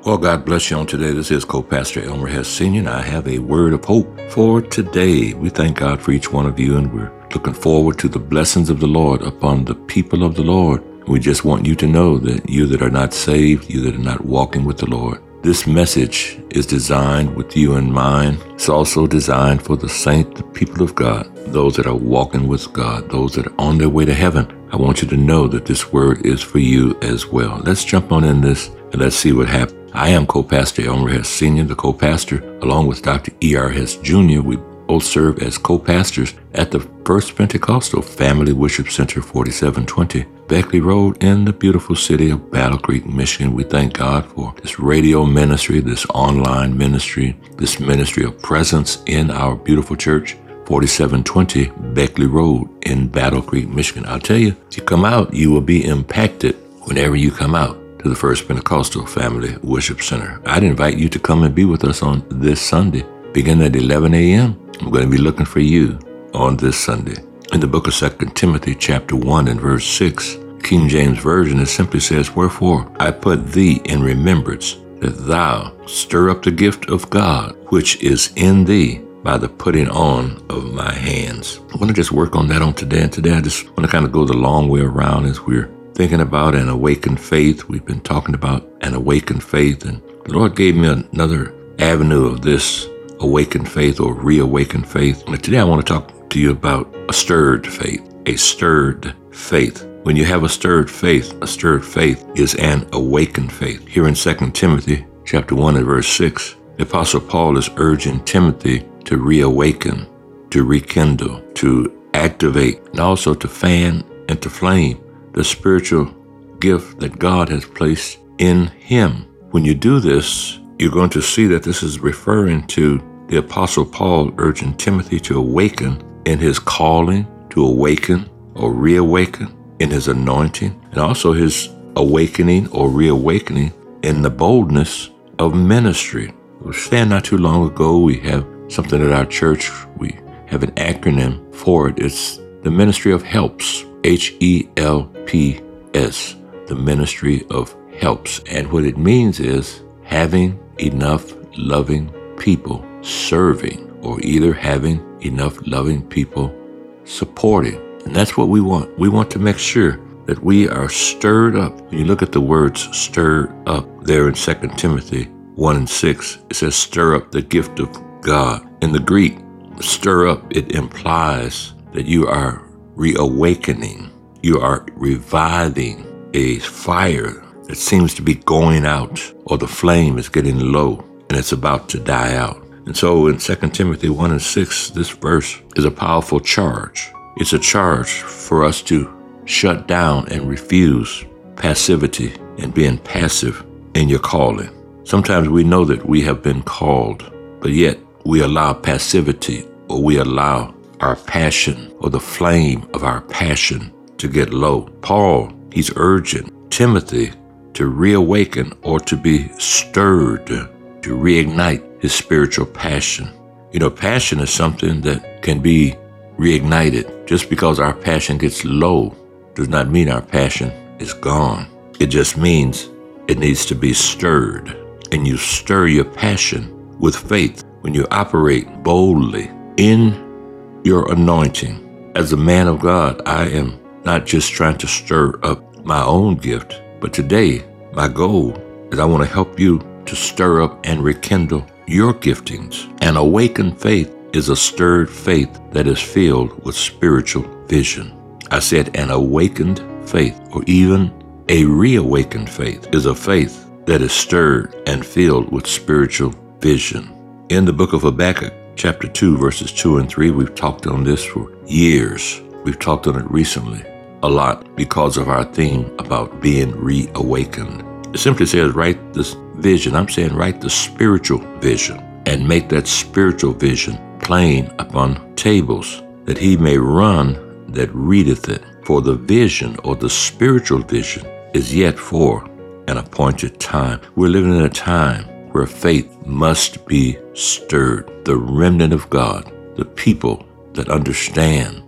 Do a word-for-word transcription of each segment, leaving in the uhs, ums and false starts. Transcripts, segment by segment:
Well, God bless you on today. This is Co-Pastor Elmer Hess Senior, and I have a word of hope for today. We thank God for each one of you, and we're looking forward to the blessings of the Lord upon the people of the Lord. We just want you to know that you that are not saved, you that are not walking with the Lord, this message is designed with you in mind. It's also designed for the saint, the people of God, those that are walking with God, those that are on their way to heaven. I want you to know that this word is for you as well. Let's jump on in this and let's see what happens. I am Co-Pastor Elmer Hess Senior, the co-pastor, along with Doctor E R Hess Junior We both serve as co-pastors at the First Pentecostal Family Worship Center, forty-seven twenty Beckley Road in the beautiful city of Battle Creek, Michigan. We thank God for this radio ministry, this online ministry, this ministry of presence in our beautiful church, forty-seven twenty Beckley Road in Battle Creek, Michigan. I'll tell you, if you come out, you will be impacted whenever you come out to the First Pentecostal Family Worship Center. I'd invite you to come and be with us on this Sunday, beginning at eleven a.m. I'm going to be looking for you on this Sunday. In the book of Second Timothy chapter one and verse six, King James Version, it simply says, "Wherefore I put thee in remembrance, that thou stir up the gift of God, which is in thee, by the putting on of my hands." I want to just work on that on today. And today I just want to kind of go the long way around as we're thinking about an awakened faith. We've been talking about an awakened faith, and the Lord gave me another avenue of this awakened faith or reawakened faith. And today I want to talk to you about a stirred faith, a stirred faith. When you have a stirred faith, a stirred faith is an awakened faith. Here in Second Timothy chapter one and verse six, the Apostle Paul is urging Timothy to reawaken, to rekindle, to activate, and also to fan and to flame the spiritual gift that God has placed in him. When you do this, you're going to see that this is referring to the Apostle Paul urging Timothy to awaken in his calling, to awaken or reawaken in his anointing, and also his awakening or reawakening in the boldness of ministry. We stand not too long ago, we have something at our church, we have an acronym for it. It's the Ministry of Helps, H E L P S, the Ministry of Helps. And what it means is having enough loving people serving, or either having enough loving people supporting. And that's what we want. We want to make sure that we are stirred up. When you look at the words stirred up there in Second Timothy one and six, it says stir up the gift of God. In the Greek, stir up, it implies that you are reawakening. You are reviving a fire that seems to be going out, or the flame is getting low and it's about to die out. And so in Second Timothy one and six, this verse is a powerful charge. It's a charge for us to shut down and refuse passivity and being passive in your calling. Sometimes we know that we have been called, but yet we allow passivity, or we allow our passion or the flame of our passion to get low. Paul, he's urging Timothy to reawaken or to be stirred, to reignite his spiritual passion. You know, passion is something that can be reignited. Just because our passion gets low does not mean our passion is gone. It just means it needs to be stirred. And you stir your passion with faith when you operate boldly in your anointing. As a man of God, I am not just trying to stir up my own gift, but today my goal is I want to help you to stir up and rekindle your giftings. An awakened faith is a stirred faith that is filled with spiritual vision. I said an awakened faith, or even a reawakened faith, is a faith that is stirred and filled with spiritual vision. In the book of Habakkuk, chapter two, verses two and three, we've talked on this for years. We've talked on it recently a lot because of our theme about being reawakened. It simply says, write this vision. I'm saying write the spiritual vision and make that spiritual vision plain upon tables, that he may run that readeth it. For the vision, or the spiritual vision, is yet for an appointed time. We're living in a time where faith must be stirred. The remnant of God, the people that understand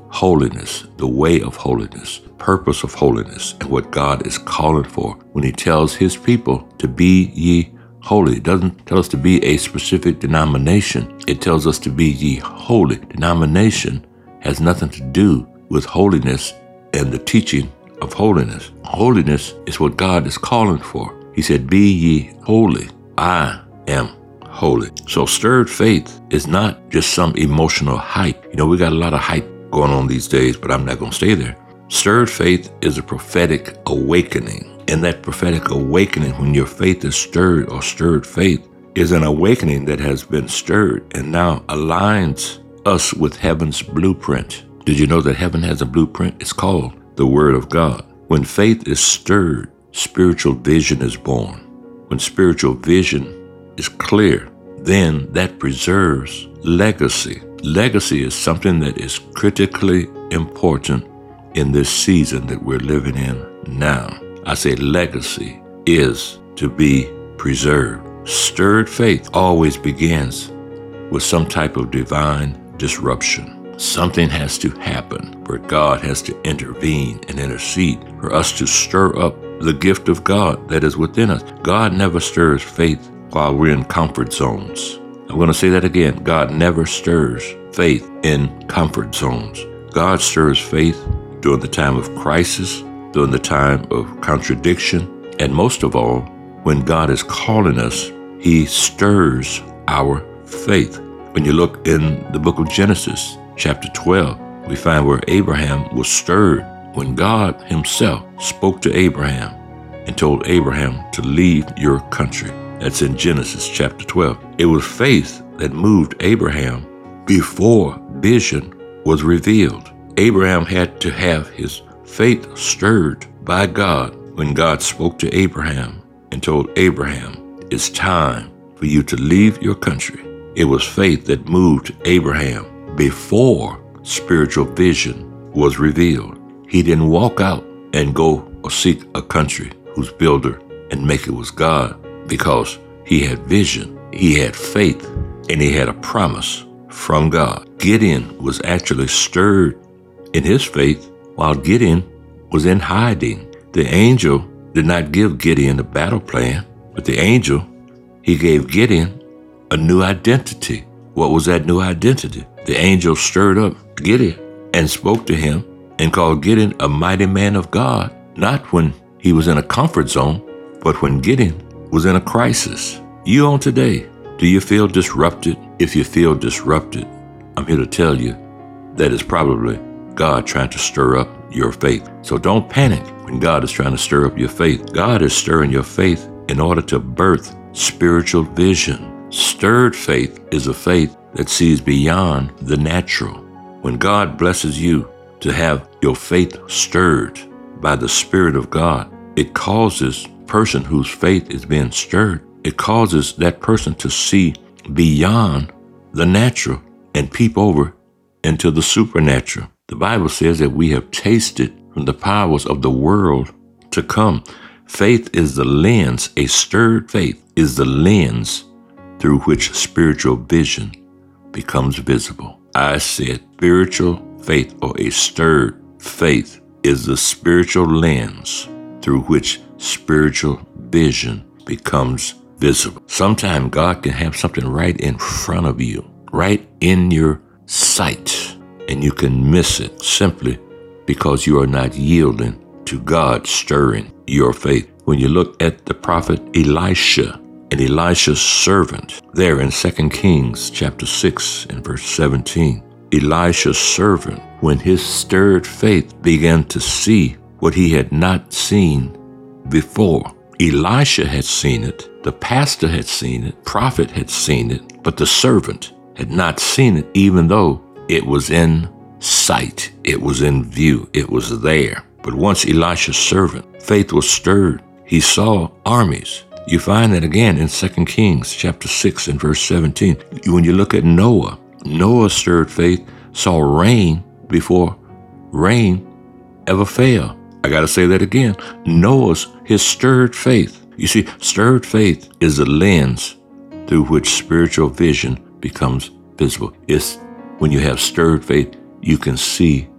holiness, the way of holiness, purpose of holiness, and what God is calling for when he tells his people to be ye holy. It doesn't tell us to be a specific denomination. It tells us to be ye holy. Denomination has nothing to do with holiness and the teaching of holiness. Holiness is what God is calling for. He said, be ye holy. I am holy. So stirred faith is not just some emotional hype. You know, we got a lot of hype going on these days, but I'm not going to stay there. Stirred faith is a prophetic awakening. And that prophetic awakening, when your faith is stirred, or stirred faith, is an awakening that has been stirred and now aligns us with heaven's blueprint. Did you know that heaven has a blueprint? It's called the Word of God. When faith is stirred, spiritual vision is born. When spiritual vision is clear, then that preserves legacy. Legacy is something that is critically important in this season that we're living in now. I say legacy is to be preserved. Stirred faith always begins with some type of divine disruption. Something has to happen where God has to intervene and intercede for us to stir up the gift of God that is within us. God never stirs faith while we're in comfort zones. I'm going to say that again. God never stirs faith in comfort zones. God stirs faith during the time of crisis, during the time of contradiction, and most of all, when God is calling us, he stirs our faith. When you look in the book of Genesis, chapter twelve, we find where Abraham was stirred when God himself spoke to Abraham and told Abraham to leave your country. That's in Genesis chapter twelve. It was faith that moved Abraham before vision was revealed. Abraham had to have his faith stirred by God when God spoke to Abraham and told Abraham, it's time for you to leave your country. It was faith that moved Abraham before spiritual vision was revealed. He didn't walk out and go or seek a country whose builder and maker was God, because he had vision, he had faith, and he had a promise from God. Gideon was actually stirred in his faith while Gideon was in hiding. The angel did not give Gideon a battle plan, but the angel, he gave Gideon a new identity. What was that new identity? The angel stirred up Gideon and spoke to him and called Gideon a mighty man of God, not when he was in a comfort zone, but when Gideon was in a crisis. You on today, do you feel disrupted? If you feel disrupted, I'm here to tell you that it's probably God trying to stir up your faith. So don't panic when God is trying to stir up your faith. God is stirring your faith in order to birth spiritual vision. Stirred faith is a faith that sees beyond the natural. When God blesses you to have your faith stirred by the Spirit of God, it causes a person whose faith is being stirred, it causes that person to see beyond the natural and peep over into the supernatural. The Bible says that we have tasted from the powers of the world to come. Faith is the lens, a stirred faith is the lens through which spiritual vision becomes visible. I said spiritual faith, or a stirred faith, is the spiritual lens through which spiritual vision becomes visible. Sometimes God can have something right in front of you, right in your sight, and you can miss it simply because you are not yielding to God stirring your faith. When you look at the prophet Elisha and Elisha's servant there in Second Kings chapter six and verse seventeen, Elisha's servant, when his stirred faith began to see what he had not seen before. Elisha had seen it, the pastor had seen it, prophet had seen it, but the servant had not seen it, even though it was in sight, it was in view, it was there. But once Elisha's servant, faith was stirred, he saw armies. You find that again in Second Kings chapter six and verse seventeen. When you look at Noah, Noah's stirred faith saw rain before rain ever fell. I got to say that again. Noah's, his stirred faith. You see, stirred faith is the lens through which spiritual vision becomes visible. It's when you have stirred faith, you can see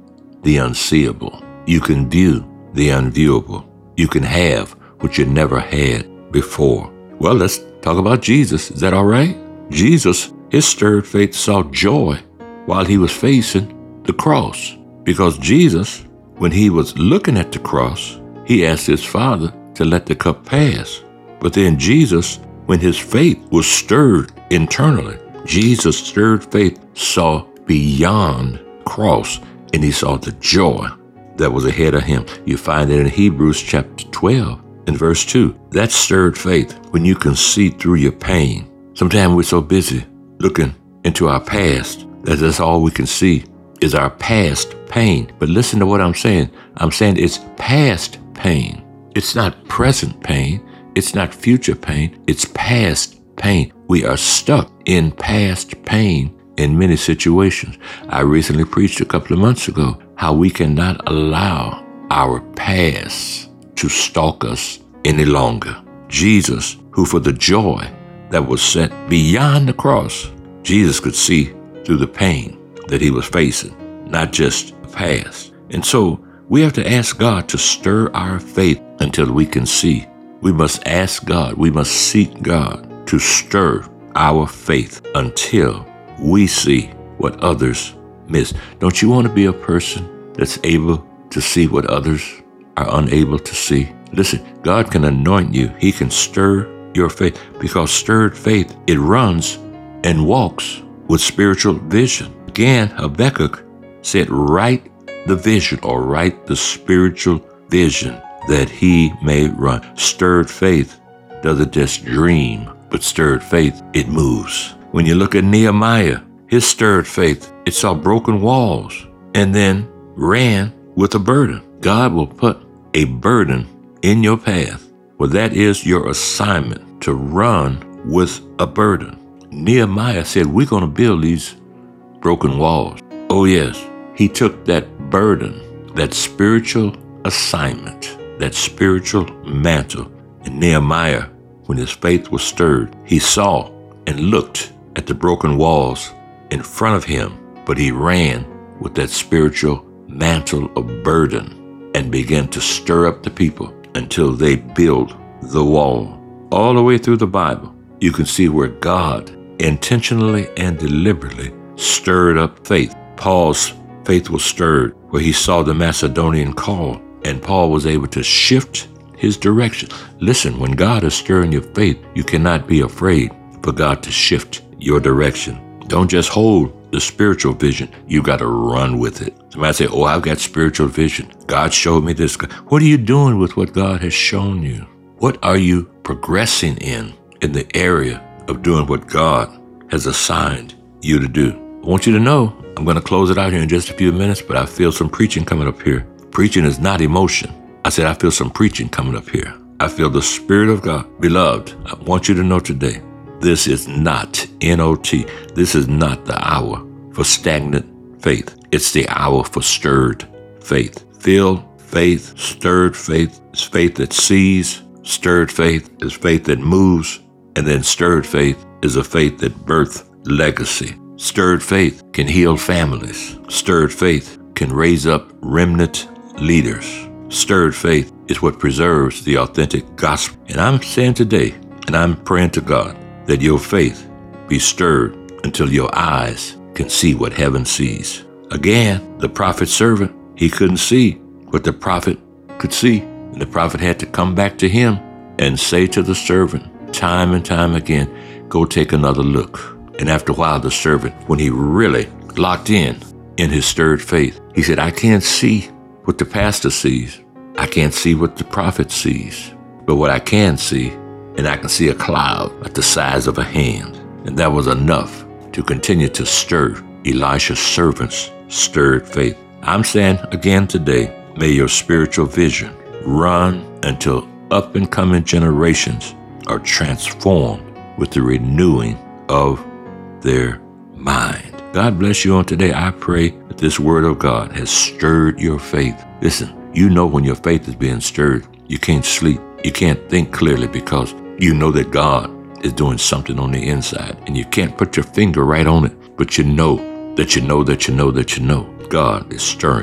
the unseeable. You can view the unviewable. You can have what you never had before. Well, let's talk about Jesus. Is that all right? Jesus, his stirred faith saw joy while he was facing the cross. Because Jesus, when he was looking at the cross, he asked his Father to let the cup pass. But then Jesus, when his faith was stirred internally, Jesus' stirred faith saw beyond the cross, and he saw the joy that was ahead of him. You find it in Hebrews chapter twelve and verse two. That stirred faith when you can see through your pain. Sometimes we're so busy looking into our past that that's all we can see is our past pain. But listen to what I'm saying. I'm saying it's past pain. It's not present pain. It's not future pain. It's past pain. We are stuck in past pain in many situations. I recently preached a couple of months ago how we cannot allow our past to stalk us any longer. Jesus, who for the joy that was set beyond the cross, Jesus could see through the pain that he was facing, not just the past. And so we have to ask God to stir our faith until we can see. We must ask God, we must seek God to stir our faith until we see what others miss. Don't you want to be a person that's able to see what others are unable to see? Listen, God can anoint you. He can stir your faith, because stirred faith, it runs and walks with spiritual vision. Again, Habakkuk said, write the vision or write the spiritual vision that he may run. Stirred faith doesn't just dream, but stirred faith, it moves. When you look at Nehemiah, his stirred faith, it saw broken walls and then ran with a burden. God will put a burden in your path. Well, that is your assignment, to run with a burden. Nehemiah said, we're going to build these broken walls. Oh yes, he took that burden, that spiritual assignment, that spiritual mantle. And Nehemiah, when his faith was stirred, he saw and looked at the broken walls in front of him, but he ran with that spiritual mantle of burden and began to stir up the people until they built the wall. All the way through the Bible, you can see where God intentionally and deliberately stirred up faith. Paul's faith was stirred where he saw the Macedonian call, and Paul was able to shift his direction. Listen, when God is stirring your faith, you cannot be afraid for God to shift your direction. Don't just hold the spiritual vision. You got to run with it. Somebody say, oh, I've got spiritual vision. God showed me this. What are you doing with what God has shown you? What are you progressing in, in the area of doing what God has assigned you to do? I want you to know, I'm going to close it out here in just a few minutes, but I feel some preaching coming up here. Preaching is not emotion. I said, I feel some preaching coming up here. I feel the Spirit of God. Beloved, I want you to know today, this is not N O T. This is not the hour for stagnant faith. It's the hour for stirred faith. Filled faith, stirred faith is faith that sees. Stirred faith is faith that moves. And then stirred faith is a faith that births legacy. Stirred faith can heal families. Stirred faith can raise up remnant leaders. Stirred faith is what preserves the authentic gospel. And I'm saying today, and I'm praying to God, that your faith be stirred until your eyes can see what heaven sees. Again, the prophet's servant, he couldn't see what the prophet could see. And the prophet had to come back to him and say to the servant time and time again, go take another look. And after a while, the servant, when he really locked in in his stirred faith, he said, I can't see what the pastor sees. I can't see what the prophet sees. But what I can see, and I can see a cloud at the size of a hand. And that was enough to continue to stir Elisha's servant's stirred faith. I'm saying again today, may your spiritual vision run until up and coming generations are transformed with the renewing of their mind. God bless you on today. I pray that this word of God has stirred your faith. Listen, you know when your faith is being stirred, you can't sleep. You can't think clearly because you know that God is doing something on the inside, and you can't put your finger right on it, but you know that you know that you know that you know God is stirring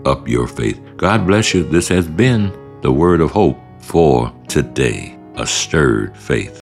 up your faith. God bless you. This has been the word of hope for today, a stirred faith.